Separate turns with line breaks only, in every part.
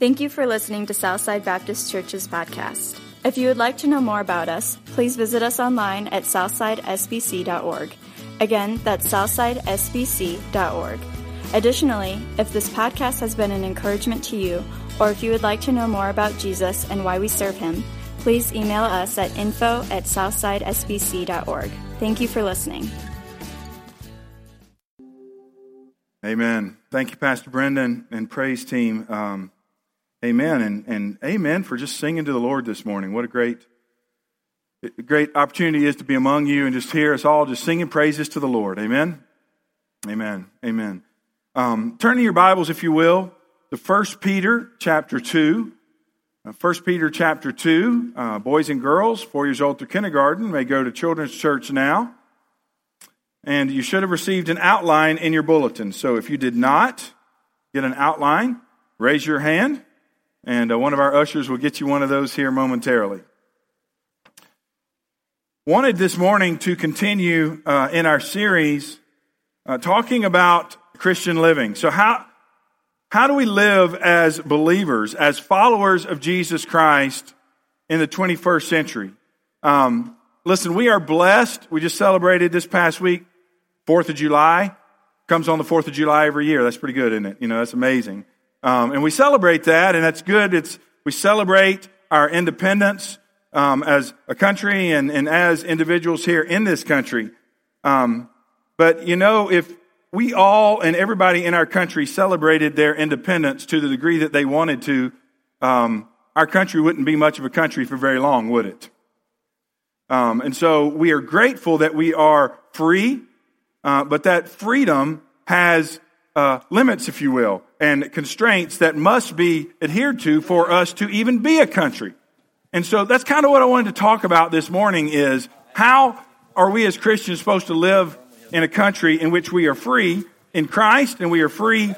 Thank you for listening to Southside Baptist Church's podcast. If you would like to know more about us, please visit us online at southsidesbc.org. Again, that's southsidesbc.org. Additionally, if this podcast has been an encouragement to you, or if you would like to know more about Jesus and why we serve him, please email us at info@southsidesbc.org. Thank you for listening.
Amen. Thank you, Pastor Brendan and praise team. Amen. And amen for just singing to the Lord this morning. What a great opportunity it is to be among you and just hear us all just singing praises to the Lord. Amen. Amen. Amen. Turn to your Bibles, if you will, to 1 Peter chapter 2. 1 Peter chapter 2, boys and girls, 4 years old through kindergarten, may go to children's church now. And you should have received an outline in your bulletin. So if you did not get an outline, raise your hand, and one of our ushers will get you one of those here momentarily. Wanted this morning to continue in our series talking about Christian living. So how do we live as believers, as followers of Jesus Christ in the 21st century? Listen, we are blessed. We just celebrated this past week, 4th of July. Comes on the 4th of July every year. That's pretty good, isn't it? You know, that's amazing. And we celebrate that, and that's good. We celebrate our independence as a country and as individuals here in this country. But, you know, if we all and everybody in our country celebrated their independence to the degree that they wanted to, our country wouldn't be much of a country for very long, would it? And so we are grateful that we are free, but that freedom has limits, if you will, and constraints that must be adhered to for us to even be a country. And so that's kind of what I wanted to talk about this morning is how are we as Christians supposed to live in a country in which we are free in Christ and we are free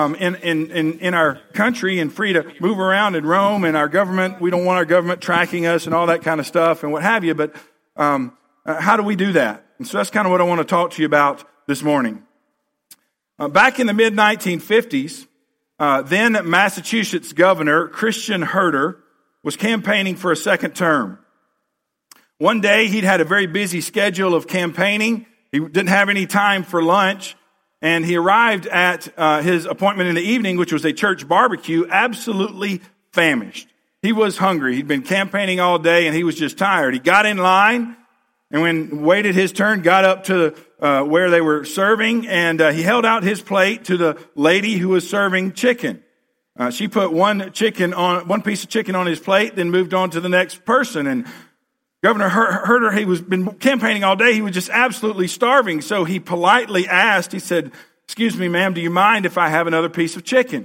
in our country and free to move around and roam, and our government, we don't want our government tracking us and all that kind of stuff and what have you, but how do we do that? And so that's kind of what I want to talk to you about this morning. Back in the mid-1950s, then Massachusetts Governor Christian Herter was campaigning for a second term. One day he'd had a very busy schedule of campaigning. He didn't have any time for lunch, and he arrived at his appointment in the evening, which was a church barbecue, absolutely famished. He was hungry. He'd been campaigning all day, and he was just tired. He got in line, and when waited his turn, got up to where they were serving, and he held out his plate to the lady who was serving chicken. She put one piece of chicken on his plate, then moved on to the next person. And Governor Herter, he was been campaigning all day. He was just absolutely starving. So he politely asked, he said, "Excuse me, ma'am, do you mind if I have another piece of chicken?"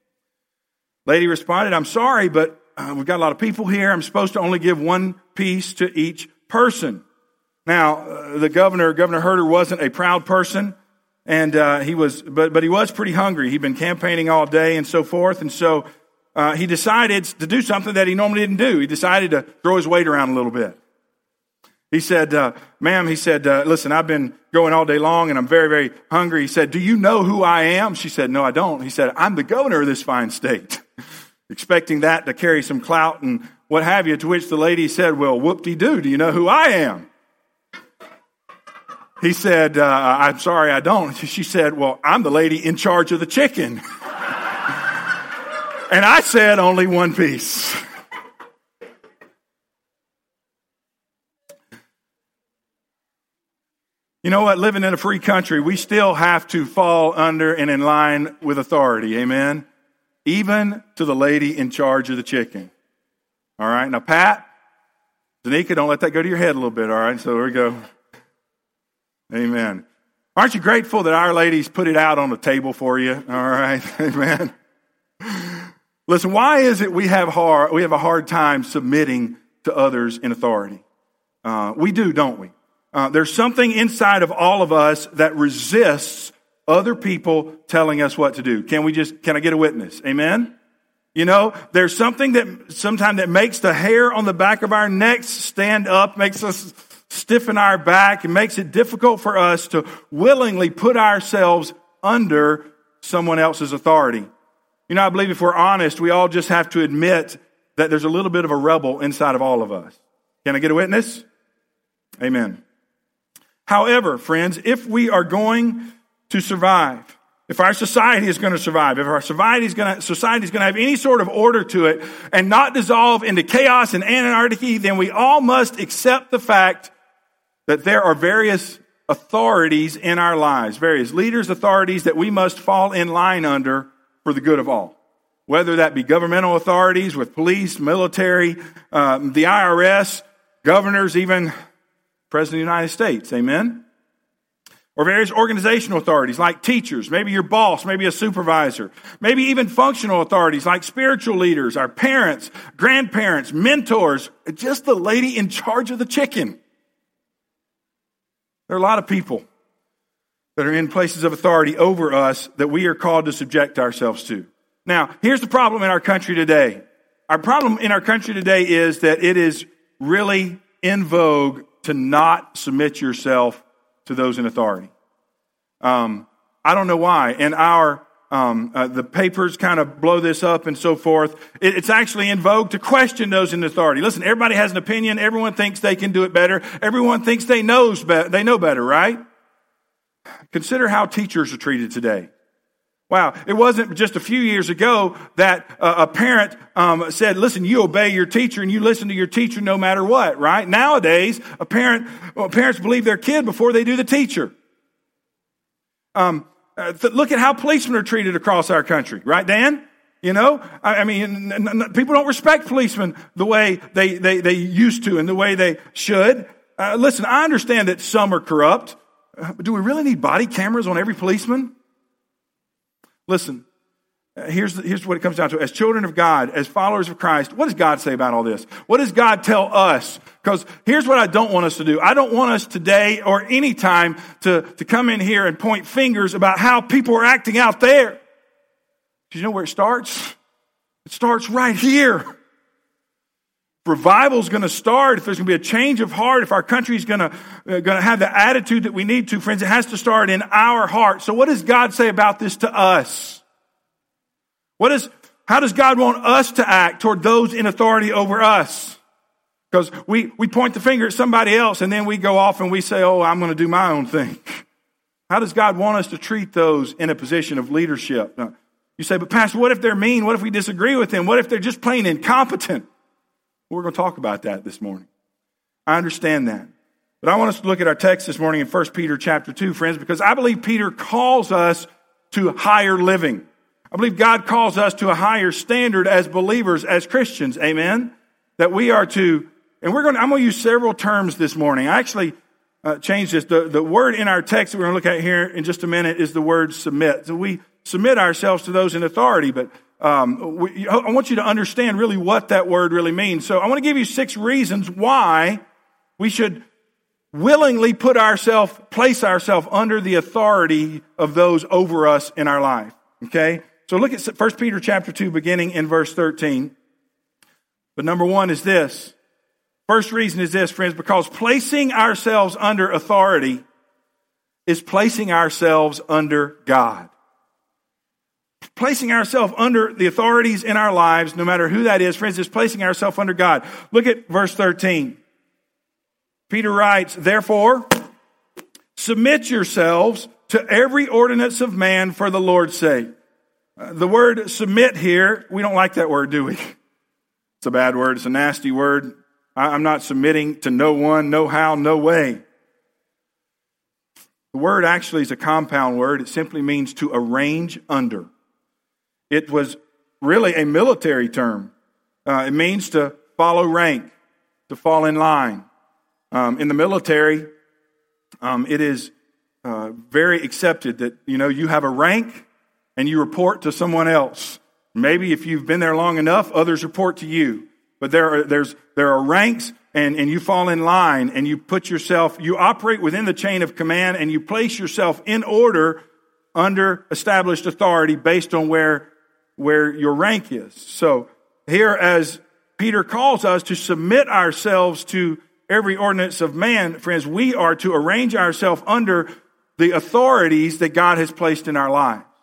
Lady responded, "I'm sorry, but we've got a lot of people here. I'm supposed to only give one piece to each person." Now, the Governor Herter wasn't a proud person, and he was pretty hungry. He'd been campaigning all day and so forth, and so he decided to do something that he normally didn't do. He decided to throw his weight around a little bit. He said, "Ma'am," he said, "listen, I've been going all day long, and I'm very, very hungry." He said, "Do you know who I am?" She said, "No, I don't." He said, "I'm the governor of this fine state," expecting that to carry some clout and what have you, to which the lady said, "Well, whoop-de-doo, do you know who I am?" He said, "I'm sorry, I don't." She said, "Well, I'm the lady in charge of the chicken." And I said only one piece. You know what? Living in a free country, we still have to fall under and in line with authority. Amen? Even to the lady in charge of the chicken. All right? Now, Pat, Danica, don't let that go to your head a little bit. All right? So there we go. Amen. Aren't you grateful that our ladies put it out on the table for you? All right. Amen. Listen, why is it we have a hard time submitting to others in authority? We do, don't we? There's something inside of all of us that resists other people telling us what to do. Can I get a witness? Amen? You know, there's something that sometimes that makes the hair on the back of our necks stand up, makes us stiffen our back, and makes it difficult for us to willingly put ourselves under someone else's authority. You know, I believe if we're honest, we all just have to admit that there's a little bit of a rebel inside of all of us. Can I get a witness? Amen. However, friends, if we are going to survive, if our society is going to survive, if our society is going to have any sort of order to it and not dissolve into chaos and anarchy, then we all must accept the fact that there are various authorities in our lives, various leaders, authorities that we must fall in line under for the good of all. Whether that be governmental authorities with police, military, the IRS, governors, even President of the United States. Amen? Or various organizational authorities like teachers, maybe your boss, maybe a supervisor, maybe even functional authorities like spiritual leaders, our parents, grandparents, mentors, just the lady in charge of the chicken. There are a lot of people that are in places of authority over us that we are called to subject ourselves to. Now, here's the problem in our country today. Our problem in our country today is that it is really in vogue to not submit yourself to those in authority. I don't know why. And the papers kind of blow this up and so forth. It's actually in vogue to question those in authority. Listen, everybody has an opinion. Everyone thinks they can do it better. Everyone thinks they know better, right? Consider how teachers are treated today. Wow, it wasn't just a few years ago that a parent said, listen, you obey your teacher and you listen to your teacher no matter what, right? Nowadays, parents believe their kid before they do the teacher. Look at how policemen are treated across our country, right, Dan? You know, I mean, people don't respect policemen the way they used to and the way they should. Listen, I understand that some are corrupt, but do we really need body cameras on every policeman? Listen, here's what it comes down to. As children of God, as followers of Christ, what does God say about all this? What does God tell us? Because here's what I don't want us to do. I don't want us today or any time to come in here and point fingers about how people are acting out there. Because you know where it starts? It starts right here. Revival is going to start. If there's going to be a change of heart, if our country is going to have the attitude that we need to, friends, it has to start in our heart. So what does God say about this to us? How does God want us to act toward those in authority over us? Because we point the finger at somebody else and then we go off and we say, oh, I'm going to do my own thing. How does God want us to treat those in a position of leadership? Now, you say, but Pastor, what if they're mean? What if we disagree with them? What if they're just plain incompetent? We're going to talk about that this morning. I understand that. But I want us to look at our text this morning in 1 Peter chapter 2, friends, because I believe Peter calls us to higher living. I believe God calls us to a higher standard as believers, as Christians. Amen? That we are to, and I'm going to use several terms this morning. I actually changed this. The word in our text that we're going to look at here in just a minute is the word submit. So we submit ourselves to those in authority, but I want you to understand really what that word really means. So I want to give you 6 reasons why we should willingly place ourselves under the authority of those over us in our life. Okay? So look at 1 Peter chapter 2, beginning in verse 13. But number 1 is this. First reason is this, friends, because placing ourselves under authority is placing ourselves under God. Placing ourselves under the authorities in our lives, no matter who that is, friends, is placing ourselves under God. Look at verse 13. Peter writes, therefore, submit yourselves to every ordinance of man for the Lord's sake. The word submit here, we don't like that word, do we? It's a bad word. It's a nasty word. I'm not submitting to no one, no how, no way. The word actually is a compound word. It simply means to arrange under. It was really a military term. It means to follow rank, to fall in line. In the military, it is very accepted that, you have a rank and you report to someone else. Maybe if you've been there long enough, others report to you. But there are ranks and you fall in line and you operate within the chain of command and you place yourself in order under established authority based on where your rank is. So here, as Peter calls us to submit ourselves to every ordinance of man, friends, we are to arrange ourselves under the authorities that God has placed in our lives.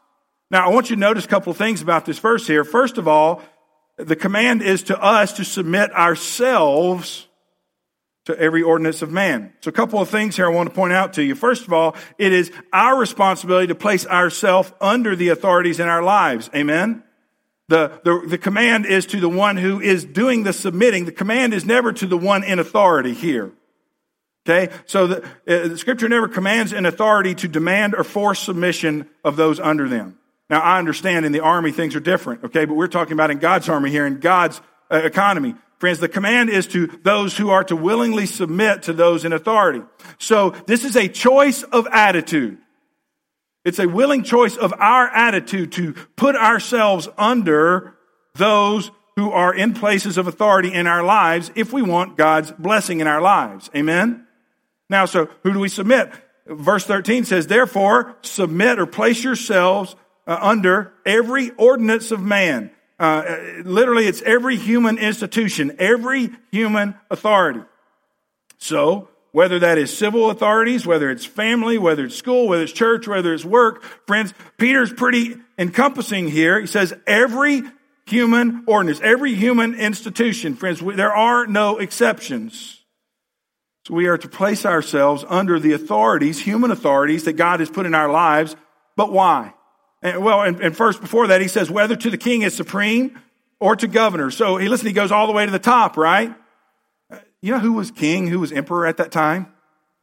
Now, I want you to notice a couple of things about this verse here. First of all, the command is to us to submit ourselves to every ordinance of man. So a couple of things here I want to point out to you. First of all, it is our responsibility to place ourselves under the authorities in our lives. Amen? The command is to the one who is doing the submitting. The command is never to the one in authority here. Okay? So the Scripture never commands an authority to demand or force submission of those under them. Now, I understand in the army things are different, okay? But we're talking about in God's army here, in God's economy. Friends, the command is to those who are to willingly submit to those in authority. So this is a choice of attitude. It's a willing choice of our attitude to put ourselves under those who are in places of authority in our lives if we want God's blessing in our lives. Amen? Now, so who do we submit? Verse 13 says, therefore, submit or place yourselves under every ordinance of man. Literally, it's every human institution, every human authority. So, whether that is civil authorities, whether it's family, whether it's school, whether it's church, whether it's work, friends, Peter's pretty encompassing here. He says every human ordinance, every human institution, friends, there are no exceptions. So we are to place ourselves under the authorities, human authorities that God has put in our lives. But why? And first, before that, he says, whether to the king as supreme or to governor. So, he goes all the way to the top, right? You know who was king, who was emperor at that time?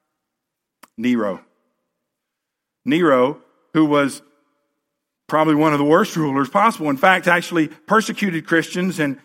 Nero. Nero, who was probably one of the worst rulers possible. In fact, actually persecuted Christians and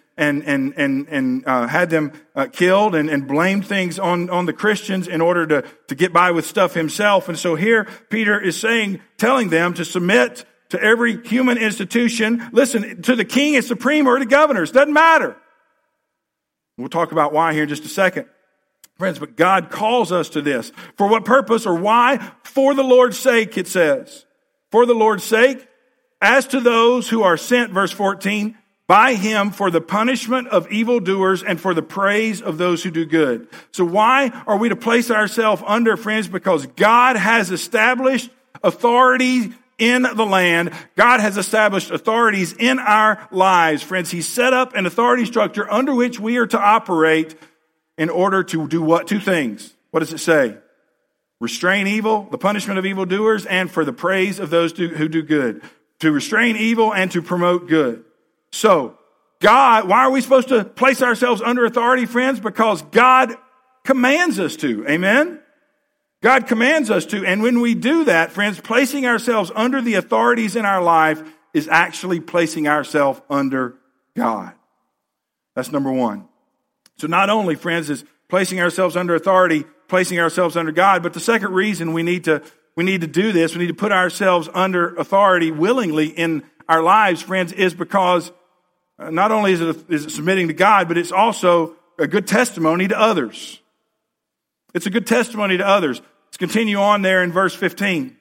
had them killed and blamed things on the Christians in order to get by with stuff himself. And so here, Peter is telling them to submit to every human institution. Listen, to the king as supreme or to governors. Doesn't matter. We'll talk about why here in just a second. Friends, but God calls us to this. For what purpose or why? For the Lord's sake, it says. For the Lord's sake, as to those who are sent, verse 14, by him for the punishment of evildoers and for the praise of those who do good. So why are we to place ourselves under, friends? Because God has established authority in the land. God has established authorities in our lives. Friends, He set up an authority structure under which we are to operate in order to do what? Two things. What does it say? Restrain evil, the punishment of evildoers, and for the praise of those who do good. To restrain evil and to promote good. So, God, why are we supposed to place ourselves under authority, friends? Because God commands us to. Amen? God commands us to, and when we do that, friends, placing ourselves under the authorities in our life is actually placing ourselves under God. That's number one. So not only, friends, is placing ourselves under authority, placing ourselves under God, but the second reason we need to do this, we need to put ourselves under authority willingly in our lives, friends, is because not only is it submitting to God, but it's also a good testimony to others. It's a good testimony to others. Let's continue on there in verse 15.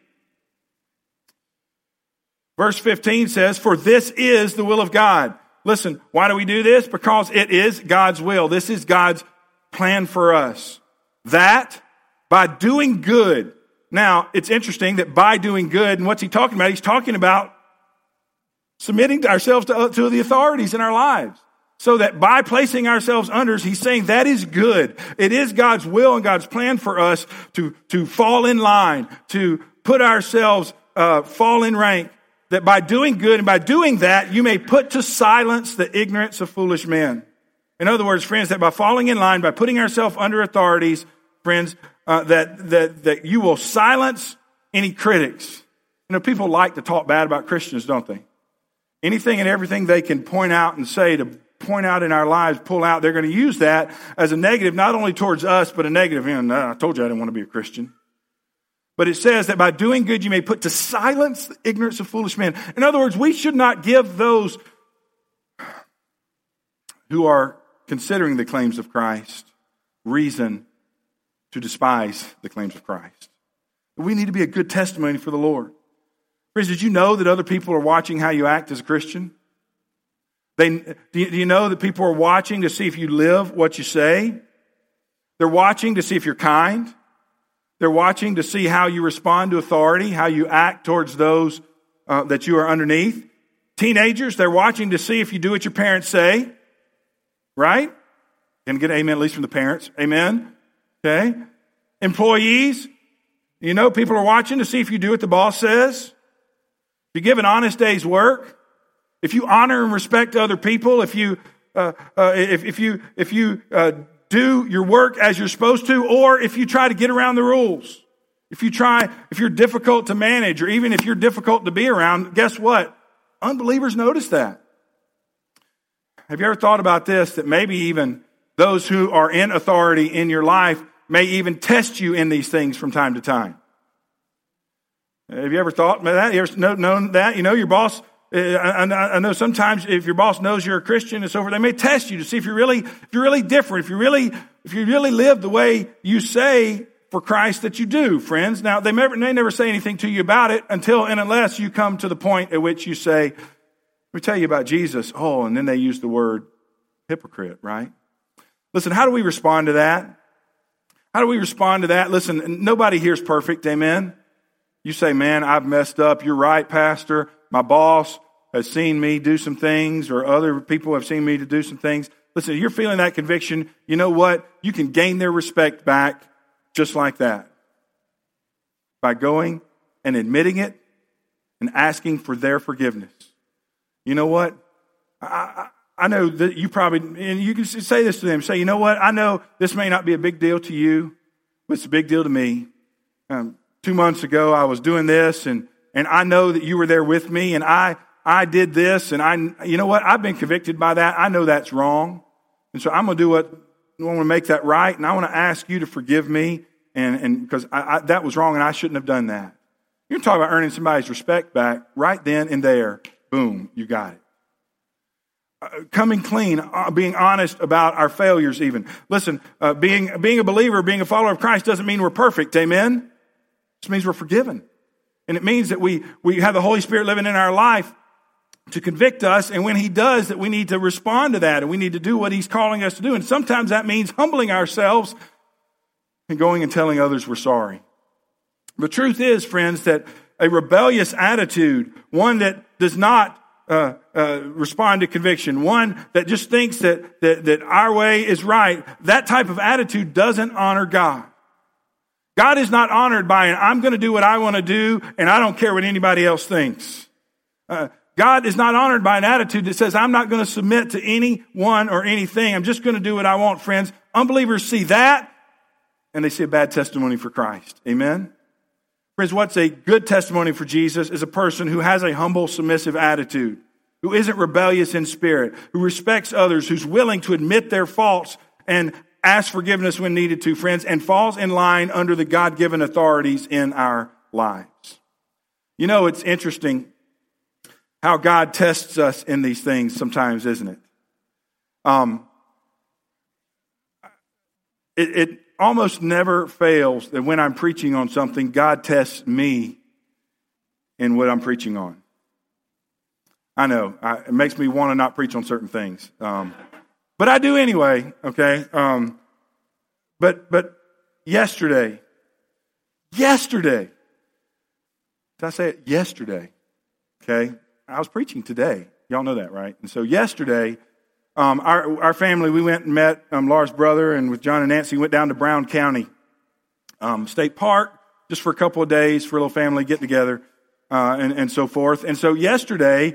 Verse 15 says, for this is the will of God. Listen, why do we do this? Because it is God's will. This is God's plan for us. That by doing good. Now, it's interesting that by doing good, and what's he talking about? He's talking about submitting ourselves to the authorities in our lives. So that by placing ourselves under, he's saying that is good. It is God's will and God's plan for us to fall in line, to put ourselves, fall in rank. That by doing good and by doing that, you may put to silence the ignorance of foolish men. In other words, friends, that by falling in line, by putting ourselves under authorities, friends, that you will silence any critics. You know, people like to talk bad about Christians, don't they? Anything and everything they can point out and say to point out in our lives, pull out, they're going to use that as a negative, not only towards us, but a negative. I told you I didn't want to be a Christian. But it says that by doing good, you may put to silence the ignorance of foolish men. In other words, we should not give those who are considering the claims of Christ reason to despise the claims of Christ. We need to be a good testimony for the Lord. Friends, did you know that other people are watching how you act as a Christian? Do you know that people are watching to see if you live what you say? They're watching to see if you're kind. They're watching to see how you respond to authority, how you act towards those that you are underneath. Teenagers, they're watching to see if you do what your parents say. Right? Can get an amen, at least from the parents. Amen? Okay? Employees, people are watching to see if you do what the boss says. If you give an honest day's work. If you honor and respect other people. If you do your work as you're supposed to, or if you try to get around the rules. If you're difficult to manage, or even if you're difficult to be around, guess what? Unbelievers notice that. Have you ever thought about this, that maybe even those who are in authority in your life may even test you in these things from time to time? Have you ever thought about that? You ever known that? Your boss, I know sometimes if your boss knows you're a Christian and so forth, they may test you to see if you're really different, if you really live the way you say for Christ that you do, friends. Now, they never say anything to you about it until and unless you come to the point at which you say, let me tell you about Jesus. Oh, and then they use the word hypocrite, right? Listen, how do we respond to that? How do we respond to that? Listen, nobody here is perfect, amen? You say, man, I've messed up. You're right, Pastor. My boss has seen me do some things, or other people have seen me to do some things. Listen, if you're feeling that conviction, you know what? You can gain their respect back just like that. By going and admitting it and asking for their forgiveness. You know what? I know that you probably, and you can say this to them. Say, you know what? I know this may not be a big deal to you, but it's a big deal to me. 2 months ago, I was doing this, and I know that you were there with me, and I did this, and you know what? I've been convicted by that. I know that's wrong. And so I'm going to do what I want to make that right, and I want to ask you to forgive me, and because that was wrong, and I shouldn't have done that. You're talking about earning somebody's respect back right then and there. Boom, you got it. Coming clean, being honest about our failures even. Listen, being a believer, being a follower of Christ doesn't mean we're perfect, amen? It just means we're forgiven. And it means that we have the Holy Spirit living in our life to convict us, and when He does, that we need to respond to that, and we need to do what He's calling us to do. And sometimes that means humbling ourselves and going and telling others we're sorry. The truth is, friends, that a rebellious attitude, one that does not respond to conviction, one that just thinks that our way is right, that type of attitude doesn't honor God. God is not honored by an I'm going to do what I want to do, and I don't care what anybody else thinks. God is not honored by an attitude that says, I'm not going to submit to anyone or anything. I'm just going to do what I want, friends. Unbelievers see that, and they see a bad testimony for Christ. Amen? Friends, what's a good testimony for Jesus is a person who has a humble, submissive attitude, who isn't rebellious in spirit, who respects others, who's willing to admit their faults and ask forgiveness when needed to, friends, and falls in line under the God-given authorities in our lives. You know, it's interesting how God tests us in these things sometimes, isn't it? It almost never fails that when I'm preaching on something, God tests me in what I'm preaching on. I know, it makes me want to not preach on certain things. But I do anyway, okay? But yesterday, did I say it? Yesterday, okay? I was preaching today. Y'all know that, right? And so yesterday, our family, we went and met Laura's brother, and with John and Nancy, went down to Brown County State Park just for a couple of days for a little family get together and so forth. And so yesterday,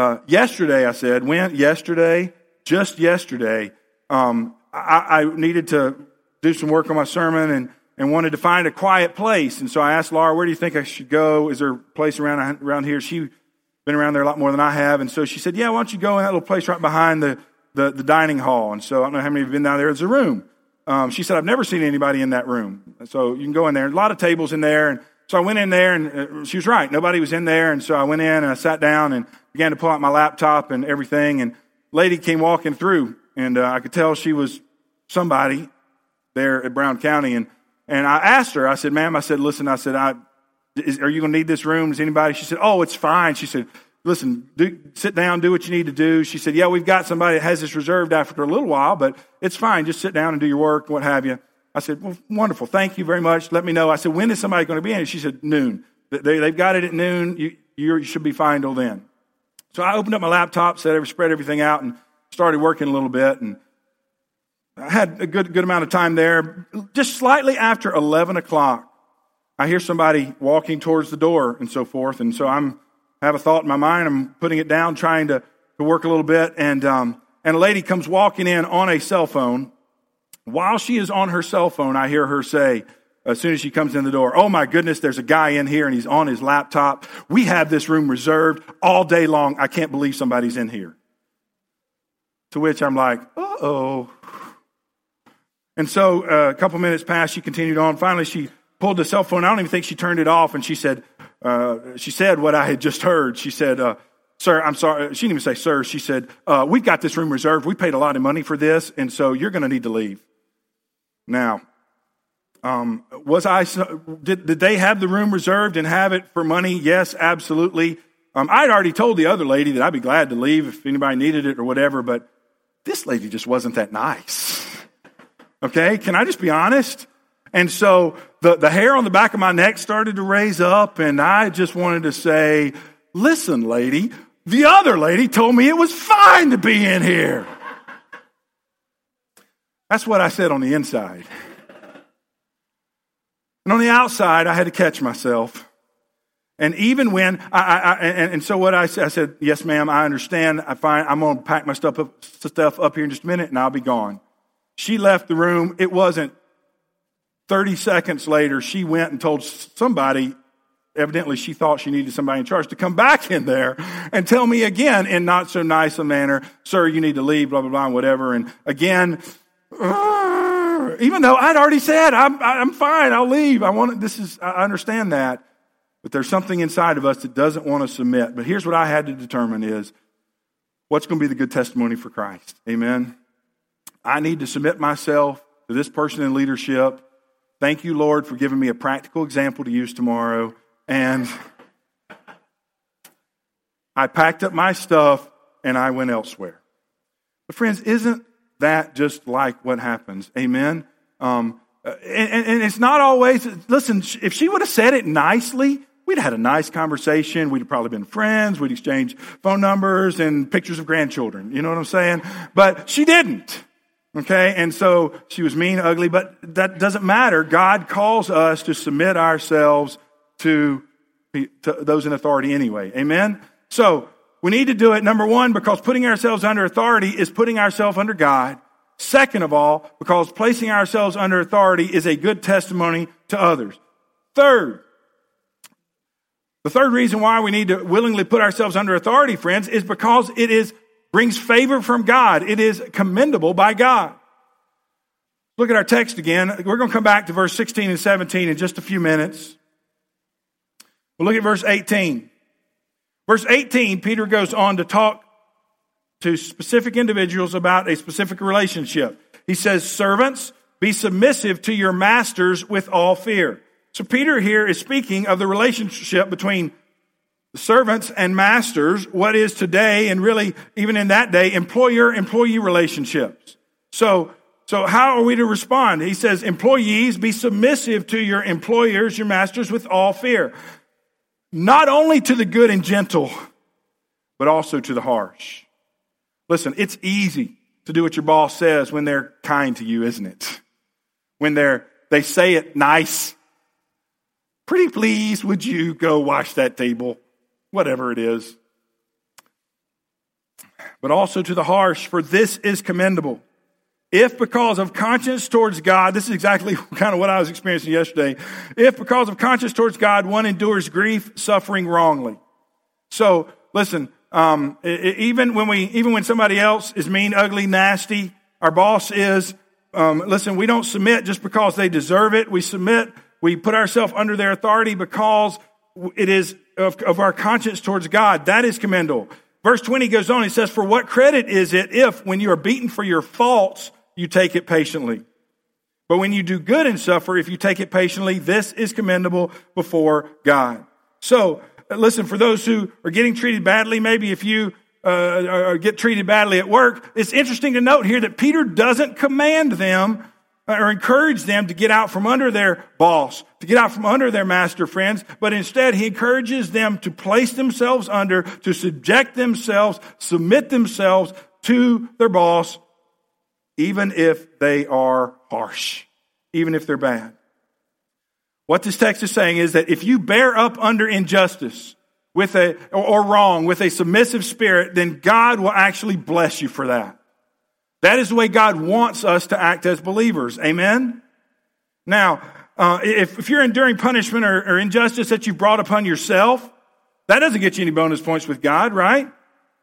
I needed to do some work on my sermon and wanted to find a quiet place. And so I asked Laura, where do you think I should go? Is there a place around here? She's been around there a lot more than I have. And so she said, yeah, why don't you go in that little place right behind the dining hall? And so I don't know how many of you have been down there. There's a room. She said, I've never seen anybody in that room. So you can go in there. A lot of tables in there. And so I went in there, and she was right. Nobody was in there. And so I went in and I sat down and began to pull out my laptop and everything. And a lady came walking through, and I could tell she was somebody there at Brown County. And I asked her, I said, ma'am, listen, are you going to need this room? Is anybody? She said, oh, it's fine. She said, listen, sit down, do what you need to do. She said, yeah, we've got somebody that has this reserved after a little while, but it's fine. Just sit down and do your work, what have you. I said, well, wonderful. Thank you very much. Let me know. I said, when is somebody going to be in? She said, noon. They've got it at noon. you should be fine till then. So I opened up my laptop, spread everything out, and started working a little bit. And I had a good amount of time there. Just slightly after 11 o'clock, I hear somebody walking towards the door and so forth. And so I have a thought in my mind. I'm putting it down, trying to work a little bit. And a lady comes walking in on a cell phone. While she is on her cell phone, I hear her say, as soon as she comes in the door, "Oh my goodness, there's a guy in here and he's on his laptop. We have this room reserved all day long. I can't believe somebody's in here." To which I'm like, uh-oh. And so a couple minutes passed, she continued on. Finally, she pulled the cell phone. I don't even think she turned it off. And she said what I had just heard. She said, "Sir, I'm sorry." She didn't even say sir. She said, "We've got this room reserved. We paid a lot of money for this. And so you're going to need to leave." Now, did they have the room reserved and have it for money? Yes, absolutely. I'd already told the other lady that I'd be glad to leave if anybody needed it or whatever, but this lady just wasn't that nice. Okay, can I just be honest? And so the hair on the back of my neck started to raise up, and I just wanted to say, "Listen, lady, the other lady told me it was fine to be in here." That's what I said on the inside. And on the outside, I had to catch myself. And even when so what I said, "Yes, ma'am, I understand. I'm going to pack my stuff up here in just a minute, and I'll be gone." She left the room. It wasn't 30 seconds later, she went and told somebody, evidently she thought she needed somebody in charge, to come back in there and tell me again in not so nice a manner, "Sir, you need to leave," blah, blah, blah, and whatever. And again, even though I'd already said, I'm fine, I'll leave. I understand that. But there's something inside of us that doesn't want to submit. But here's what I had to determine is, what's going to be the good testimony for Christ? Amen. I need to submit myself to this person in leadership. Thank you, Lord, for giving me a practical example to use tomorrow. And I packed up my stuff and I went elsewhere. But friends, isn't that just like what happens? Amen. And it's not always, listen, if she would have said it nicely, we'd had a nice conversation. We'd probably been friends. We'd exchanged phone numbers and pictures of grandchildren. You know what I'm saying? But she didn't. Okay. And so she was mean, ugly, but that doesn't matter. God calls us to submit ourselves to those in authority anyway. Amen. So we need to do it, number one, because putting ourselves under authority is putting ourselves under God. Second of all, because placing ourselves under authority is a good testimony to others. Third, the third reason why we need to willingly put ourselves under authority, friends, is because it brings favor from God. It is commendable by God. Look at our text again. We're going to come back to verse 16 and 17 in just a few minutes. We'll look at verse 18. Verse 18, Peter goes on to talk to specific individuals about a specific relationship. He says, "Servants, be submissive to your masters with all fear." So Peter here is speaking of the relationship between servants and masters, what is today, and really even in that day, employer-employee relationships. So how are we to respond? He says, "Employees, be submissive to your employers, your masters, with all fear." Not only to the good and gentle, but also to the harsh. Listen, it's easy to do what your boss says when they're kind to you, isn't it? When they say it nice. "Pretty please, would you go wash that table?" Whatever it is. But also to the harsh, "For this is commendable. If because of conscience towards God," this is exactly kind of what I was experiencing yesterday. "If because of conscience towards God, one endures grief, suffering wrongly." So listen, even when somebody else is mean, ugly, nasty, our boss is, listen, we don't submit just because they deserve it. We submit, we put ourselves under their authority because it is of our conscience towards God. That is commendable. Verse 20 goes on. He says, "For what credit is it if, when you are beaten for your faults, you take it patiently? But when you do good and suffer, if you take it patiently, this is commendable before God." So, listen, for those who are getting treated badly, maybe if you get treated badly at work, it's interesting to note here that Peter doesn't command them or encourage them to get out from under their boss, to get out from under their master, friends. But instead, he encourages them to place themselves under, to subject themselves, submit themselves to their boss, even if they are harsh, even if they're bad. What this text is saying is that if you bear up under injustice or wrong with a submissive spirit, then God will actually bless you for that. That is the way God wants us to act as believers. Amen? Now, if you're enduring punishment or injustice that you brought upon yourself, that doesn't get you any bonus points with God, right?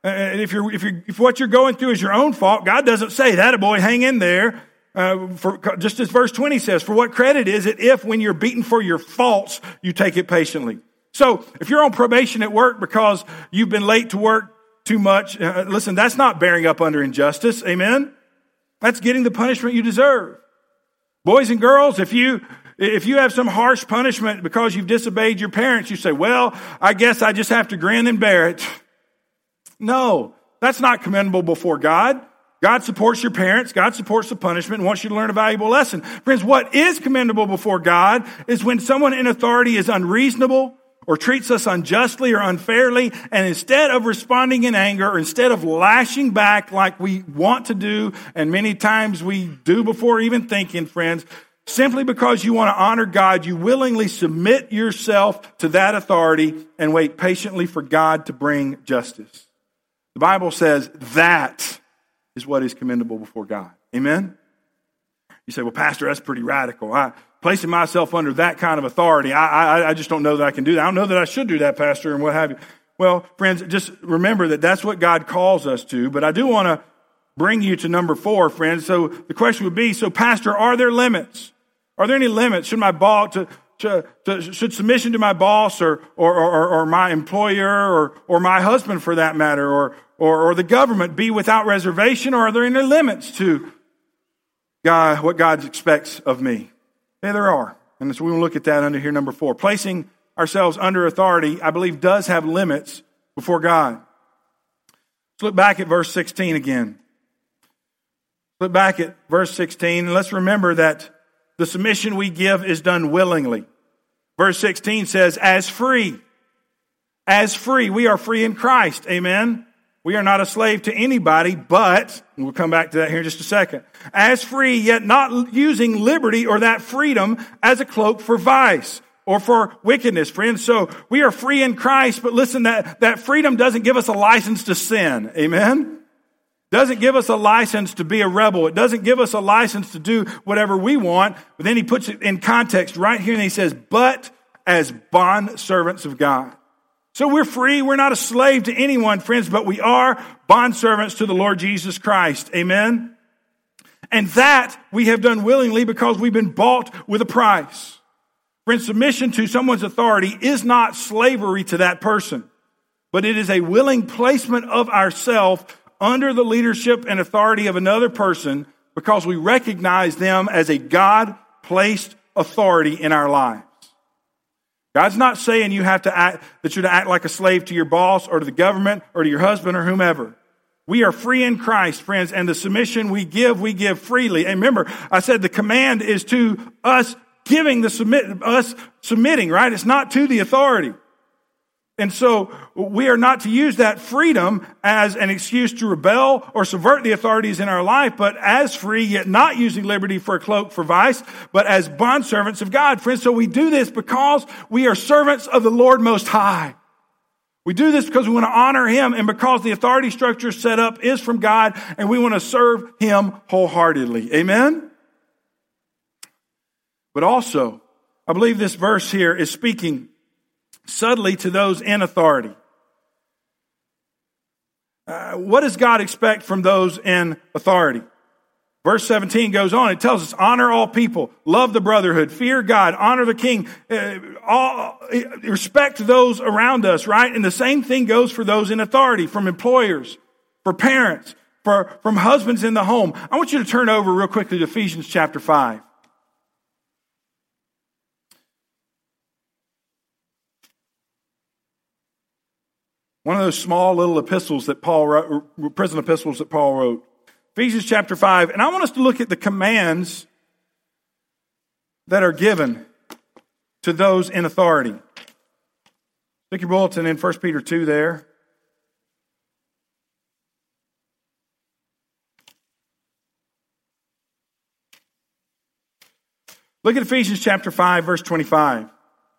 If what you're going through is your own fault, God doesn't say, "That boy, hang in there." Just as verse 20 says, "For what credit is it if when you're beaten for your faults, you take it patiently?" So if you're on probation at work because you've been late to work too much, listen, that's not bearing up under injustice. Amen? That's getting the punishment you deserve. Boys and girls, if you have some harsh punishment because you've disobeyed your parents, you say, "Well, I guess I just have to grin and bear it." No, that's not commendable before God. God supports your parents. God supports the punishment and wants you to learn a valuable lesson. Friends, what is commendable before God is when someone in authority is unreasonable or treats us unjustly or unfairly, and instead of responding in anger, or instead of lashing back like we want to do, and many times we do before even thinking, friends, simply because you want to honor God, you willingly submit yourself to that authority and wait patiently for God to bring justice. The Bible says that is what is commendable before God. Amen? You say, "Well, Pastor, that's pretty radical. Placing myself under that kind of authority, I just don't know that I can do that. I don't know that I should do that, Pastor," and what have you. Well, friends, just remember that that's what God calls us to. But I do want to bring you to number 4, friends. So the question would be, so Pastor, are there limits? Are there any limits? Should my boss, should submission to my boss or my employer or my husband for that matter or the government be without reservation, or are there any limits to God, what God expects of me? Yeah, there are. And so we will look at that under here, number 4. Placing ourselves under authority, I believe, does have limits before God. Let's look back at verse 16 again. Look back at verse 16, and let's remember that the submission we give is done willingly. Verse 16 says, as free, we are free in Christ. Amen? We are not a slave to anybody, but, and we'll come back to that here in just a second, as free, yet not using liberty or that freedom as a cloak for vice or for wickedness, friends. So we are free in Christ, but listen, that freedom doesn't give us a license to sin. Amen? Doesn't give us a license to be a rebel. It doesn't give us a license to do whatever we want. But then he puts it in context right here and he says, but as bond servants of God. So we're free. We're not a slave to anyone, friends, but we are bond servants to the Lord Jesus Christ. Amen? And that we have done willingly because we've been bought with a price. Friends, submission to someone's authority is not slavery to that person, but it is a willing placement of ourselves under the leadership and authority of another person because we recognize them as a God-placed authority in our lives. God's not saying you have to act, that you're to act like a slave to your boss or to the government or to your husband or whomever. We are free in Christ, friends, and the submission we give freely. And remember, I said the command is to us submitting, right? It's not to the authority. And so we are not to use that freedom as an excuse to rebel or subvert the authorities in our life, but as free, yet not using liberty for a cloak for vice, but as bondservants of God. Friends, so we do this because we are servants of the Lord Most High. We do this because we want to honor Him and because the authority structure set up is from God and we want to serve Him wholeheartedly. Amen? But also, I believe this verse here is speaking subtly to those in authority. What does God expect from those in authority? Verse 17 goes on. It tells us, honor all people, love the brotherhood, fear God, honor the king, respect those around us, right? And the same thing goes for those in authority, from employers, for parents, from husbands in the home. I want you to turn over real quickly to Ephesians chapter 5. One of those small little epistles that Paul wrote, prison epistles that Paul wrote. Ephesians chapter 5. And I want us to look at the commands that are given to those in authority. Stick your bulletin in 1 Peter 2 there. Look at Ephesians chapter 5, verse 25.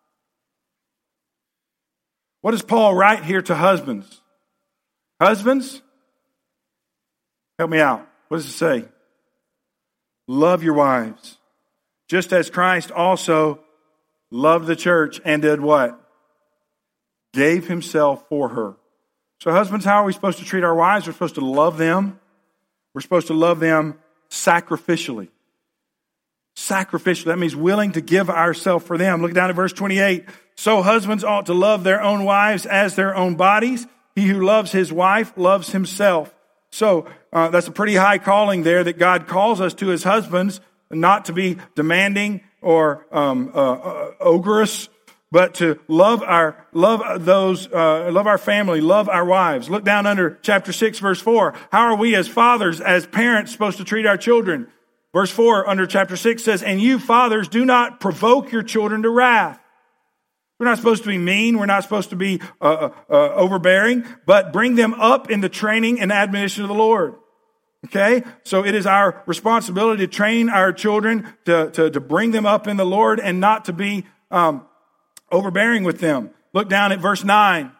What does Paul write here to husbands? Husbands, help me out. What does it say? Love your wives, just as Christ also loved the church and did what? Gave himself for her. So husbands, how are we supposed to treat our wives? We're supposed to love them. We're supposed to love them sacrificially. Sacrificial. That means willing to give ourselves for them. Look down at verse 28. So husbands ought to love their own wives as their own bodies. He who loves his wife loves himself. So that's a pretty high calling there that God calls us to as husbands, not to be demanding or ogreous, but to love our family, love our wives. Look down under chapter 6, verse 4. How are we as fathers, as parents, supposed to treat our children? Verse 4 under chapter 6 says, and you fathers, do not provoke your children to wrath. We're not supposed to be mean. We're not supposed to be overbearing, but bring them up in the training and admonition of the Lord. Okay? So it is our responsibility to train our children, to bring them up in the Lord and not to be overbearing with them. Look down at verse 9.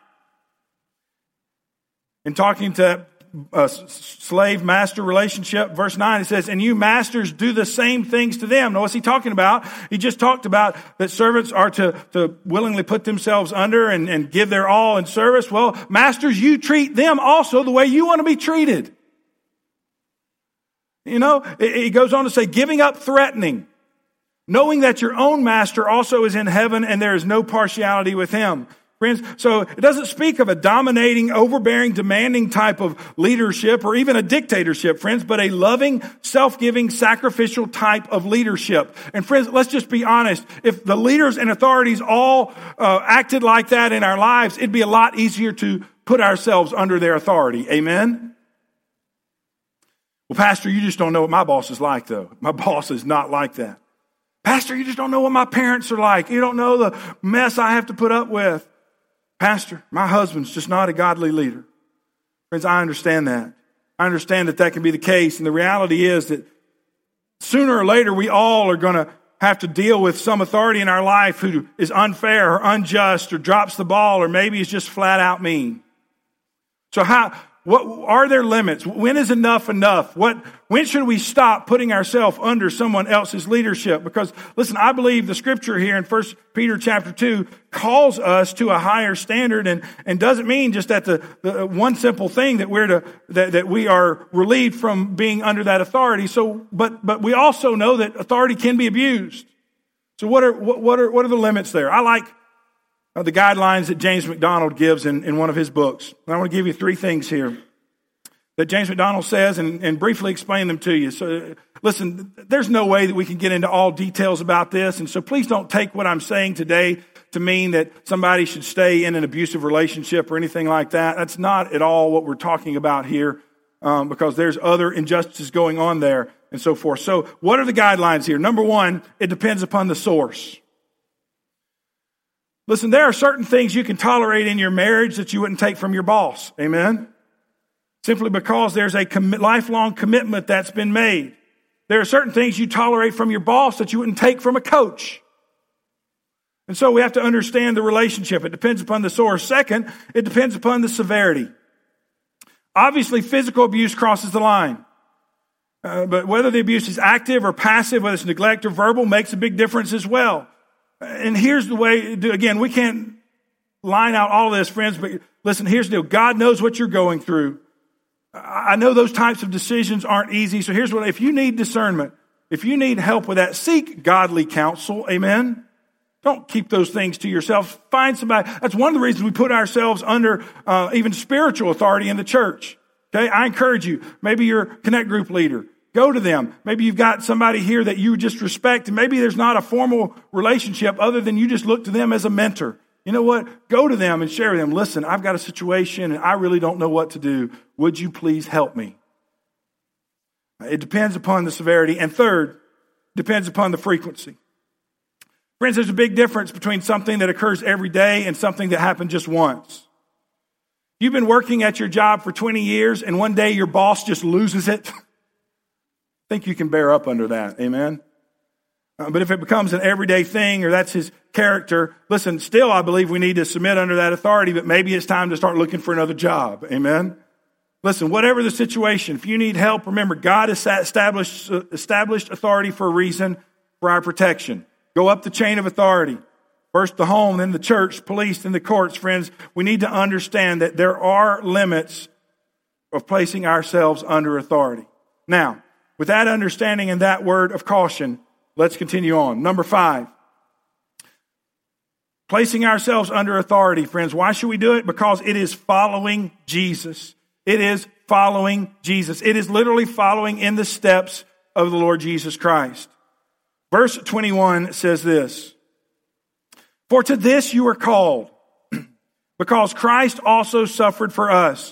In talking to a slave-master relationship, verse 9, it says, and you masters do the same things to them. Now, what's he talking about? He just talked about that servants are to willingly put themselves under and give their all in service. Well, masters, you treat them also the way you want to be treated. You know, it goes on to say, giving up threatening, knowing that your own master also is in heaven and there is no partiality with him. Friends, so it doesn't speak of a dominating, overbearing, demanding type of leadership or even a dictatorship, friends, but a loving, self-giving, sacrificial type of leadership. And friends, let's just be honest. If the leaders and authorities all acted like that in our lives, it'd be a lot easier to put ourselves under their authority. Amen? Well, Pastor, you just don't know what my boss is like, though. My boss is not like that. Pastor, you just don't know what my parents are like. You don't know the mess I have to put up with. Pastor, my husband's just not a godly leader. Friends, I understand that. I understand that that can be the case. And the reality is that sooner or later, we all are going to have to deal with some authority in our life who is unfair or unjust or drops the ball or maybe is just flat out mean. So what are there limits? When is enough enough? When should we stop putting ourselves under someone else's leadership? Because listen, I believe the scripture here in 1 Peter chapter 2 calls us to a higher standard and doesn't mean just that the one simple thing that that we are relieved from being under that authority. So, but we also know that authority can be abused. So what are the limits there? I like the guidelines that James MacDonald gives in one of his books. And I want to give you three things here that James MacDonald says and briefly explain them to you. So listen, there's no way that we can get into all details about this. And so please don't take what I'm saying today to mean that somebody should stay in an abusive relationship or anything like that. That's not at all what we're talking about here, because there's other injustices going on there and so forth. So what are the guidelines here? Number one, it depends upon the source. Listen, there are certain things you can tolerate in your marriage that you wouldn't take from your boss. Amen? Simply because there's a lifelong commitment that's been made. There are certain things you tolerate from your boss that you wouldn't take from a coach. And so we have to understand the relationship. It depends upon the source. Second, it depends upon the severity. Obviously, physical abuse crosses the line. But whether the abuse is active or passive, whether it's neglect or verbal, makes a big difference as well. And here's the way, again, we can't line out all of this, friends, but listen, here's the deal. God knows what you're going through. I know those types of decisions aren't easy. So here's what, if you need discernment, if you need help with that, seek godly counsel. Amen. Don't keep those things to yourself. Find somebody. That's one of the reasons we put ourselves under even spiritual authority in the church. Okay. I encourage you, maybe you're a connect group leader. Go to them. Maybe you've got somebody here that you just respect, and maybe there's not a formal relationship other than you just look to them as a mentor. You know what? Go to them and share with them. Listen, I've got a situation and I really don't know what to do. Would you please help me? It depends upon the severity. And third, depends upon the frequency. Friends, there's a big difference between something that occurs every day and something that happened just once. You've been working at your job for 20 years and one day your boss just loses it. I think you can bear up under that. Amen. But if it becomes an everyday thing or that's his character, listen, still I believe we need to submit under that authority, but maybe it's time to start looking for another job. Amen. Listen, whatever the situation, if you need help, remember God has established authority for a reason, for our protection. Go up the chain of authority. First the home, then the church, police, then the courts. Friends, we need to understand that there are limits of placing ourselves under authority. Now, with that understanding and that word of caution, let's continue on. Number 5. Placing ourselves under authority, friends. Why should we do it? Because it is following Jesus. It is following Jesus. It is literally following in the steps of the Lord Jesus Christ. Verse 21 says this, "For to this you are called, because Christ also suffered for us,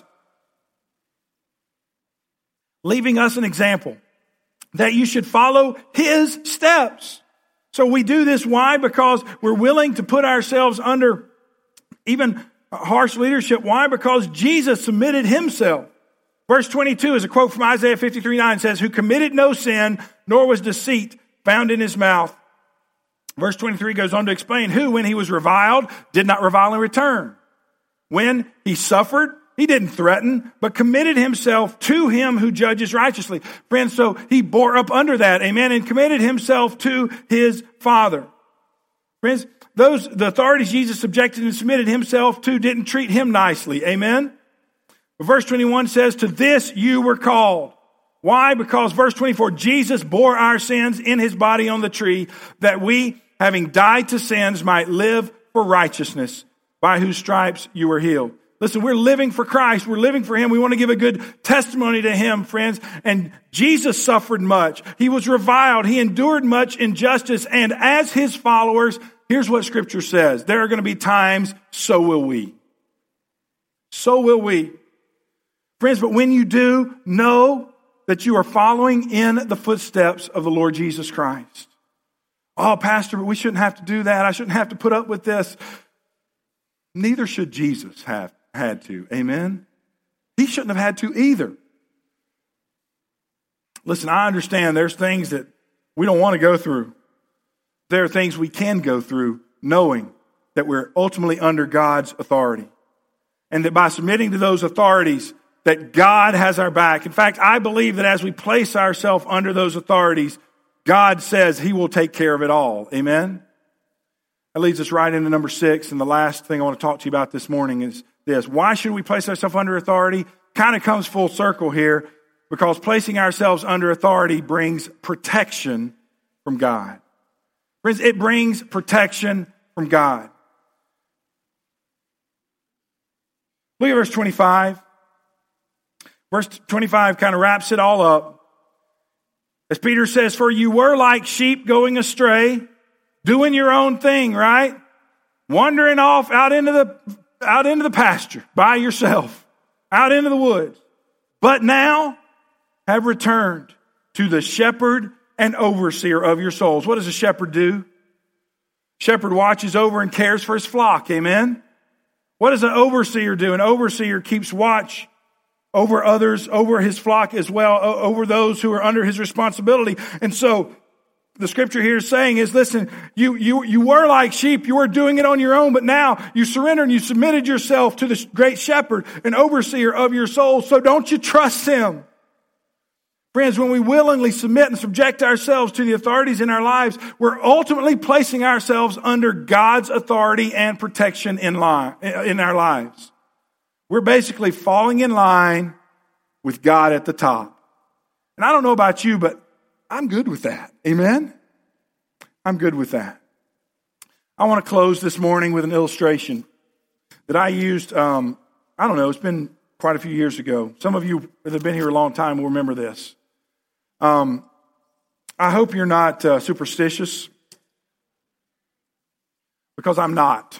leaving us an example, that you should follow his steps." So we do this. Why? Because we're willing to put ourselves under even harsh leadership. Why? Because Jesus submitted himself. Verse 22 is a quote from Isaiah 53:9, says, "Who committed no sin, nor was deceit found in his mouth." Verse 23 goes on to explain who, when he was reviled, did not revile in return. When he suffered, he didn't threaten, but committed himself to him who judges righteously. Friends, so he bore up under that, amen, and committed himself to his Father. Friends, the authorities Jesus subjected and submitted himself to didn't treat him nicely, amen. Verse 21 says, "To this you were called." Why? Because verse 24, Jesus bore our sins in his body on the tree, that we, having died to sins, might live for righteousness, by whose stripes you were healed. Listen, we're living for Christ. We're living for him. We want to give a good testimony to him, friends. And Jesus suffered much. He was reviled. He endured much injustice. And as his followers, here's what Scripture says. There are going to be times, so will we. So will we. Friends, but when you do, know that you are following in the footsteps of the Lord Jesus Christ. "Oh, Pastor, but we shouldn't have to do that. I shouldn't have to put up with this." Neither should Jesus have had to. Amen? He shouldn't have had to either. Listen, I understand there's things that we don't want to go through. There are things we can go through knowing that we're ultimately under God's authority. And that by submitting to those authorities, that God has our back. In fact, I believe that as we place ourselves under those authorities, God says he will take care of it all. Amen? That leads us right into number 6. And the last thing I want to talk to you about this morning is this. Why should we place ourselves under authority? Kind of comes full circle here, because placing ourselves under authority brings protection from God. Friends, it brings protection from God. Look at verse 25. Verse 25 kind of wraps it all up. As Peter says, "For you were like sheep going astray, doing your own thing," right? Wandering off out into the pasture by yourself, out into the woods. "But now have returned to the shepherd and overseer of your souls." What does a shepherd do? Shepherd watches over and cares for his flock. Amen? What does an overseer do? An overseer keeps watch over others, over his flock as well, over those who are under his responsibility. And so the scripture here is saying is, listen, you were like sheep. You were doing it on your own, but now you surrendered and you submitted yourself to the great shepherd and overseer of your soul. So don't you trust him? Friends, when we willingly submit and subject ourselves to the authorities in our lives, we're ultimately placing ourselves under God's authority and protection in our lives. We're basically falling in line with God at the top. And I don't know about you, but I'm good with that. Amen? I'm good with that. I want to close this morning with an illustration that I used, it's been quite a few years ago. Some of you that have been here a long time will remember this. I hope you're not superstitious, because I'm not.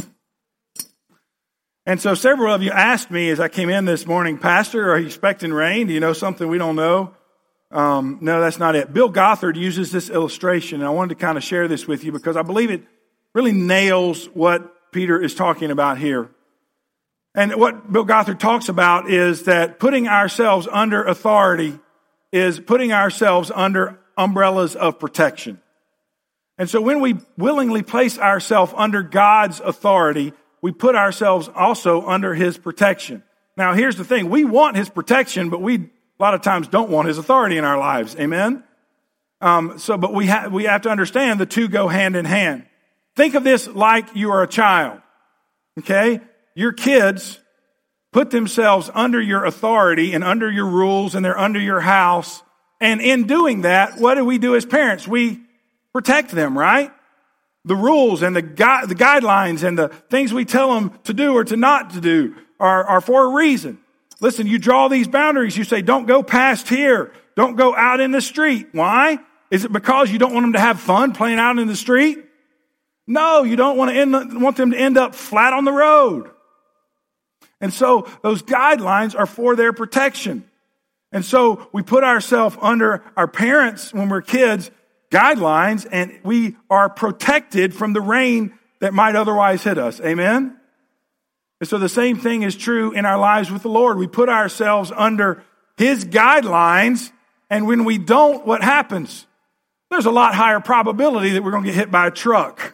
And so several of you asked me as I came in this morning, "Pastor, are you expecting rain? Do you know something we don't know?" No, that's not it. Bill Gothard uses this illustration, and I wanted to kind of share this with you because I believe it really nails what Peter is talking about here. And what Bill Gothard talks about is that putting ourselves under authority is putting ourselves under umbrellas of protection. And so when we willingly place ourselves under God's authority, we put ourselves also under His protection. Now, here's the thing. We want His protection, but we a lot of times don't want His authority in our lives. Amen? But we have to understand the two go hand in hand. Think of this like you are a child. Okay? Your kids put themselves under your authority and under your rules, and they're under your house. And in doing that, what do we do as parents? We protect them, right? The rules and the guidelines and the things we tell them to do or to not to do are for a reason. Listen, you draw these boundaries. You say, don't go past here. Don't go out in the street. Why? Is it because you don't want them to have fun playing out in the street? No, you don't want them to end up flat on the road. And so those guidelines are for their protection. And so we put ourselves under our parents when we're kids' guidelines, and we are protected from the rain that might otherwise hit us. Amen? And so the same thing is true in our lives with the Lord. We put ourselves under His guidelines, and when we don't, what happens? There's a lot higher probability that we're going to get hit by a truck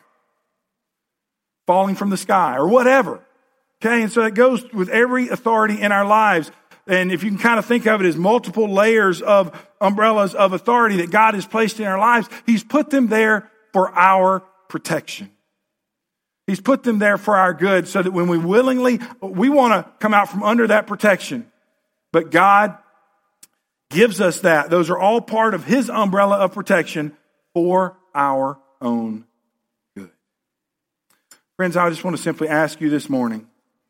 falling from the sky or whatever. Okay, and so it goes with every authority in our lives. And if you can kind of think of it as multiple layers of umbrellas of authority that God has placed in our lives, He's put them there for our protection. He's put them there for our good so that when we want to come out from under that protection. But God gives us that. Those are all part of His umbrella of protection for our own good. Friends, I just want to simply ask you this morning,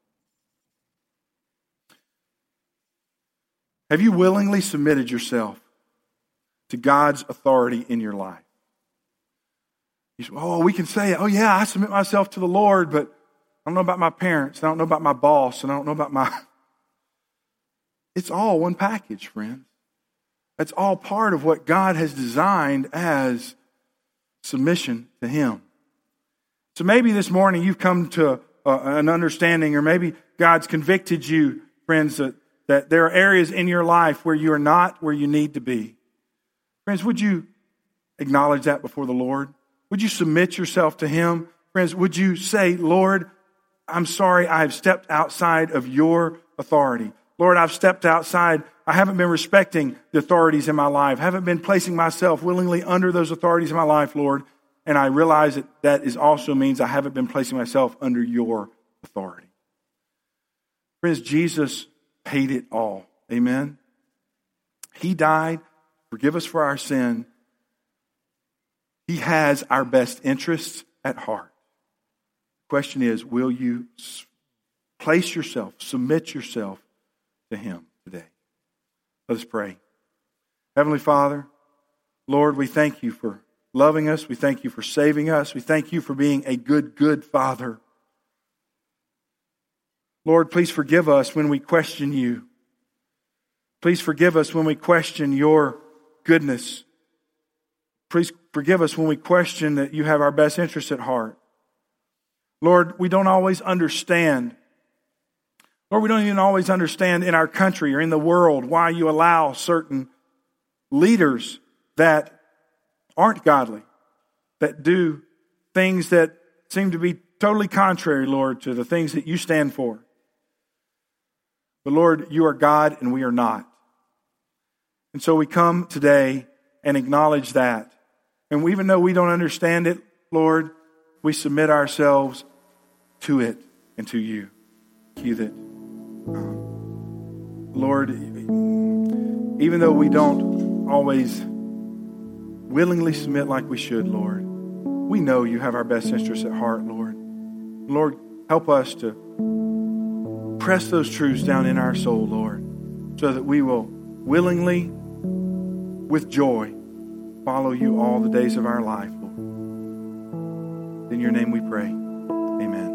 have you willingly submitted yourself to God's authority in your life? You say, oh, we can say, oh yeah, I submit myself to the Lord, but I don't know about my parents, I don't know about my boss, and I don't know about my... It's all one package, friends. That's all part of what God has designed as submission to Him. So maybe this morning you've come to an understanding, or maybe God's convicted you, friends, that there are areas in your life where you are not where you need to be. Friends, would you acknowledge that before the Lord? Would you submit yourself to Him? Friends, would you say, Lord, I'm sorry I have stepped outside of your authority. Lord, I've stepped outside. I haven't been respecting the authorities in my life. I haven't been placing myself willingly under those authorities in my life, Lord. And I realize that also means I haven't been placing myself under your authority. Friends, Jesus paid it all. Amen? He died, forgive us for our sin. He has our best interests at heart. The question is, will you place yourself, submit yourself to Him today? Let us pray. Heavenly Father, Lord, we thank You for loving us. We thank You for saving us. We thank You for being a good Father. Lord, please forgive us when we question You. Please forgive us when we question Your goodness. Please forgive us when we question that You have our best interests at heart. Lord, we don't always understand. Lord, we don't even always understand in our country or in the world why You allow certain leaders that aren't godly, that do things that seem to be totally contrary, Lord, to the things that You stand for. But Lord, You are God and we are not. And so we come today and acknowledge that. And even though we don't understand it, Lord, we submit ourselves to it and to You. Thank You that, Lord, even though we don't always willingly submit like we should, Lord, we know You have our best interests at heart, Lord. Lord, help us to press those truths down in our soul, Lord, so that we will willingly, with joy, follow You all the days of our life, Lord. In Your name we pray. Amen.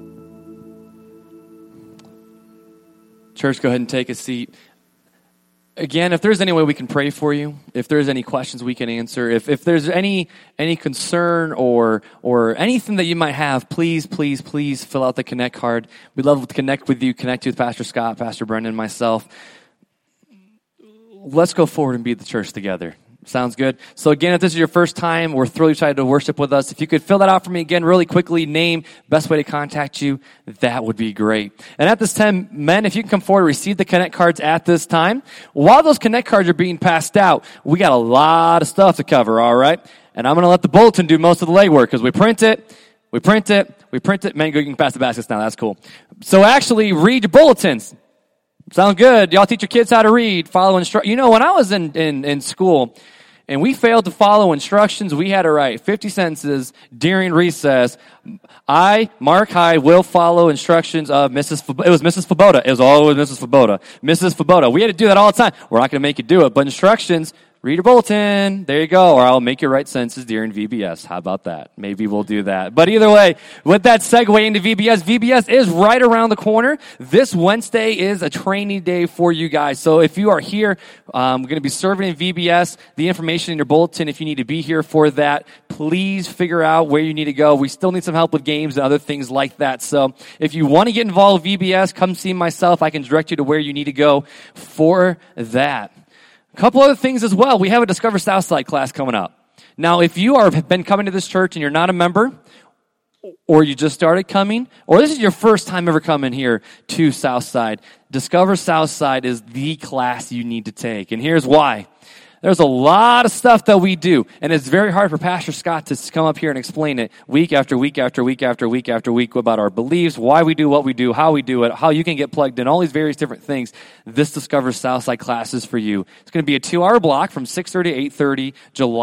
Church, go ahead and take a seat. Again, if there's any way we can pray for you, if there's any questions we can answer, if there's any concern or anything that you might have, please fill out the Connect card. We'd love to connect with you, connect you with Pastor Scott, Pastor Brendan, myself. Let's go forward and be the church together. Sounds good? So again, if this is your first time, we're thrilled you decided to worship with us. If you could fill that out for me again really quickly, name, best way to contact you, that would be great. And at this time, men, if you can come forward, receive the Connect cards at this time. While those Connect cards are being passed out, we got a lot of stuff to cover, all right? And I'm going to let the bulletin do most of the legwork because we print it. Man, you can pass the baskets now. That's cool. So actually, read your bulletins. Sounds good. Y'all teach your kids how to read, follow instructions. You know, when I was in school and we failed to follow instructions, we had to write 50 sentences during recess. I, Mark Hyde, will follow instructions of Mrs. It was Mrs. Faboda. It was always Mrs. Faboda. Mrs. Faboda. We had to do that all the time. We're not going to make you do it, but instructions, read your bulletin. There you go. Or I'll make you write sentences during VBS. How about that? Maybe we'll do that. But either way, with that segue into VBS is right around the corner. This Wednesday is a training day for you guys. So if you are here, we're going to be serving in VBS. The information in your bulletin, if you need to be here for that, please figure out where you need to go. We still need some help with games and other things like that. So if you want to get involved with VBS, come see myself. I can direct you to where you need to go for that. A couple other things as well. We have a Discover Southside class coming up. Now, if you have been coming to this church and you're not a member, or you just started coming, or this is your first time ever coming here to Southside, Discover Southside is the class you need to take. And here's why. There's a lot of stuff that we do, and it's very hard for Pastor Scott to come up here and explain it week after week after week after week after week about our beliefs, why we do what we do, how we do it, how you can get plugged in, all these various different things. This Discover Southside class is for you. It's going to be a 2-hour block from 6:30 to 8:30,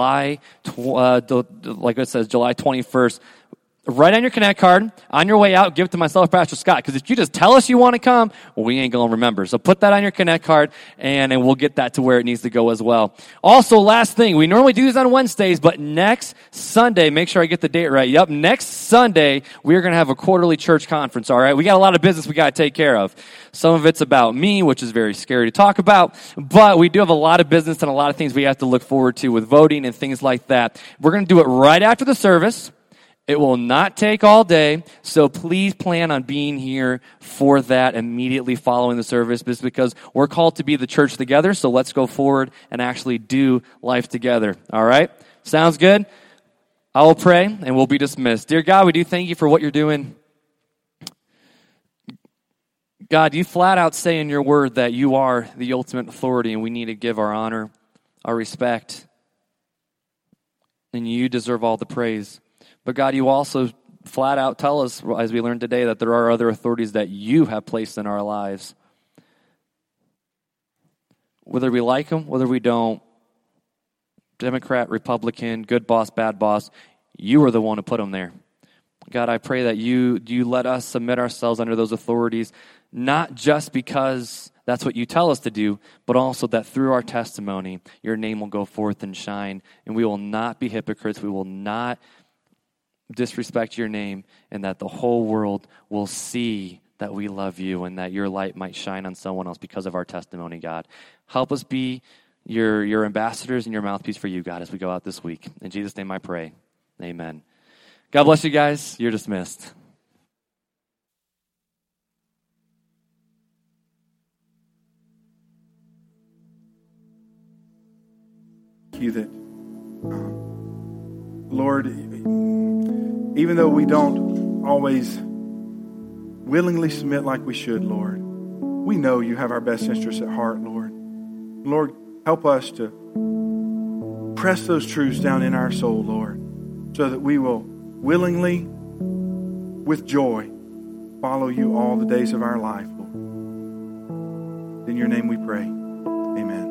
like it says, July 21st. Write on your Connect card, on your way out, give it to myself, Pastor Scott, because if you just tell us you want to come, well, we ain't going to remember. So put that on your Connect card, and we'll get that to where it needs to go as well. Also, last thing, we normally do these on Wednesdays, but next Sunday, make sure I get the date right. Yep, next Sunday, we're going to have a quarterly church conference, all right? We got a lot of business we got to take care of. Some of it's about me, which is very scary to talk about, but we do have a lot of business and a lot of things we have to look forward to with voting and things like that. We're going to do it right after the service. It will not take all day, so please plan on being here for that immediately following the service, because we're called to be the church together, so let's go forward and actually do life together, all right? Sounds good? I will pray, and we'll be dismissed. Dear God, we do thank you for what you're doing. God, you flat out say in your word that you are the ultimate authority, and we need to give our honor, our respect, and you deserve all the praise. But God, you also flat out tell us, as we learned today, that there are other authorities that you have placed in our lives. Whether we like them, whether we don't, Democrat, Republican, good boss, bad boss, you are the one who put them there. God, I pray that you let us submit ourselves under those authorities, not just because that's what you tell us to do, but also that through our testimony, your name will go forth and shine, and we will not be hypocrites. We will not disrespect your name, and that the whole world will see that we love you and that your light might shine on someone else because of our testimony, God. Help us be your ambassadors and your mouthpiece for you, God, as we go out this week. In Jesus' name I pray. Amen. God bless you guys. You're dismissed.
Thank you that, Lord, even though we don't always willingly submit like we should, Lord, we know you have our best interests at heart, Lord. Lord, help us to press those truths down in our soul, Lord, so that we will willingly, with joy, follow you all the days of our life, Lord. In your name we pray. Amen.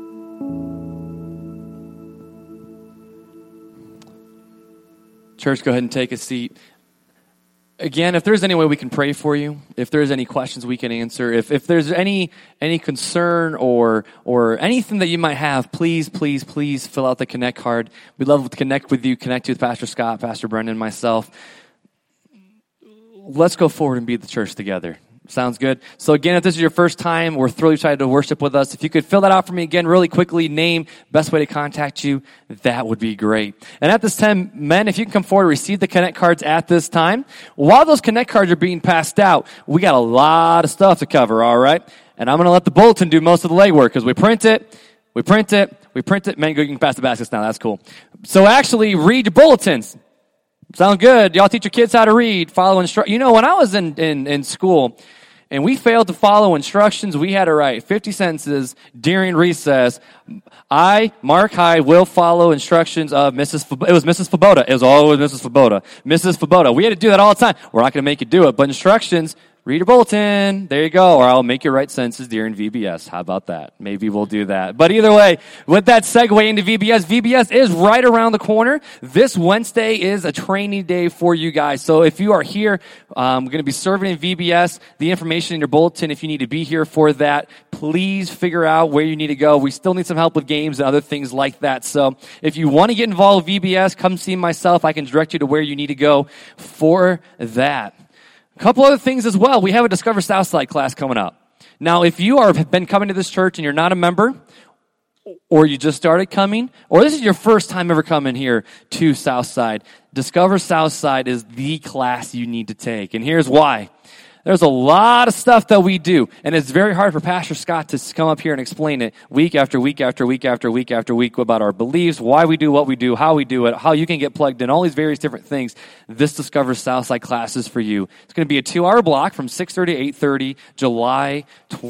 Church, go ahead and take a seat. Again, if there's any way we can pray for you, if there's any questions we can answer, if there's any concern or anything that you might have, please fill out the Connect card. We'd love to connect with you, connect you with Pastor Scott, Pastor Brendan, myself. Let's go forward and be the church together. Sounds good. So again, if this is your first time, we're thrilled you decided to worship with us. If you could fill that out for me again really quickly, name, best way to contact you, that would be great. And at this time, men, if you can come forward, receive the Connect cards at this time. While those Connect cards are being passed out, we got a lot of stuff to cover, all right? And I'm going to let the bulletin do most of the legwork because we print it. Men, you can pass the baskets now. That's cool. So actually, read your bulletins. Sound good. Y'all teach your kids how to read, follow instructions. You know, when I was in school and we failed to follow instructions, we had to write 50 sentences during recess. Mark Hyde, will follow instructions of Mrs. It was Mrs. Faboda. It was always Mrs. Faboda. Mrs. Faboda. We had to do that all the time. We're not going to make you do it, but instructions, read your bulletin. There you go. Or I'll make you write sentences during VBS. How about that? Maybe we'll do that. But either way, with that segue into VBS is right around the corner. This Wednesday is a training day for you guys. So if you are here, I'm going to be serving in VBS. The information in your bulletin, if you need to be here for that, please figure out where you need to go. We still need some help with games and other things like that. So if you want to get involved with VBS, come see myself. I can direct you to where you need to go for that. A couple other things as well. We have a Discover Southside class coming up. Now, if you have been coming to this church and you're not a member, or you just started coming, or this is your first time ever coming here to Southside, Discover Southside is the class you need to take. And here's why. There's a lot of stuff that we do, and it's very hard for Pastor Scott to come up here and explain it week after week after week after week after week about our beliefs, why we do what we do, how we do it, how you can get plugged in, all these various different things. This Discover Southside class is for you. It's going to be a 2-hour block from 6:30 to 8:30, July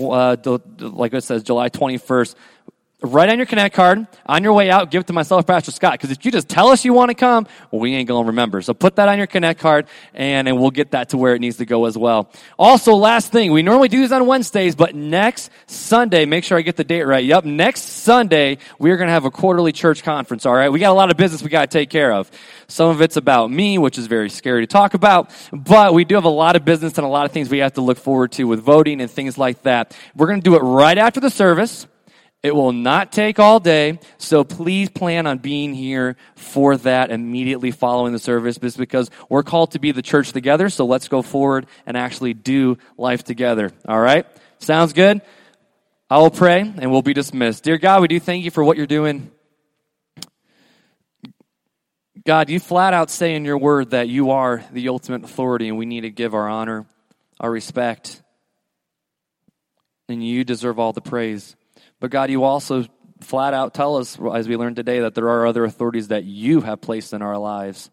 21st. Write on your Connect card, on your way out, give it to myself, Pastor Scott, because if you just tell us you want to come, well, we ain't going to remember. So put that on your Connect card, and we'll get that to where it needs to go as well. Also, last thing, we normally do these on Wednesdays, but next Sunday, make sure I get the date right. Yep, next Sunday, we're going to have a quarterly church conference, all right? We got a lot of business we got to take care of. Some of it's about me, which is very scary to talk about, but we do have a lot of business and a lot of things we have to look forward to with voting and things like that. We're going to do it right after the service. It will not take all day, so please plan on being here for that immediately following the service, because we're called to be the church together, so let's go forward and actually do life together, all right? Sounds good? I will pray, and we'll be dismissed. Dear God, we do thank you for what you're doing. God, you flat out say in your word that you are the ultimate authority, and we need to give our honor, our respect, and you deserve all the praise. But God, you also flat out tell us, as we learned today, that there are other authorities that you have placed in our lives.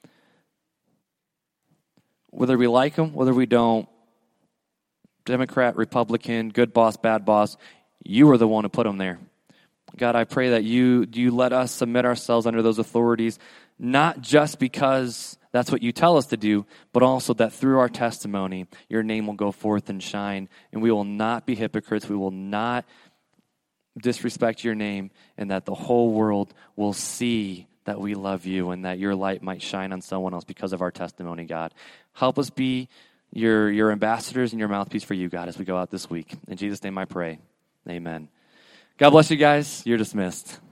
Whether we like them, whether we don't, Democrat, Republican, good boss, bad boss, you are the one who put them there. God, I pray that you let us submit ourselves under those authorities, not just because that's what you tell us to do, but also that through our testimony, your name will go forth and shine, and we will not be hypocrites. We will not disrespect your name, and that the whole world will see that we love you and that your light might shine on someone else because of our testimony, God. Help us be your ambassadors and your mouthpiece for you, God, as we go out this week. In Jesus' name I pray. Amen. God bless you guys. You're dismissed.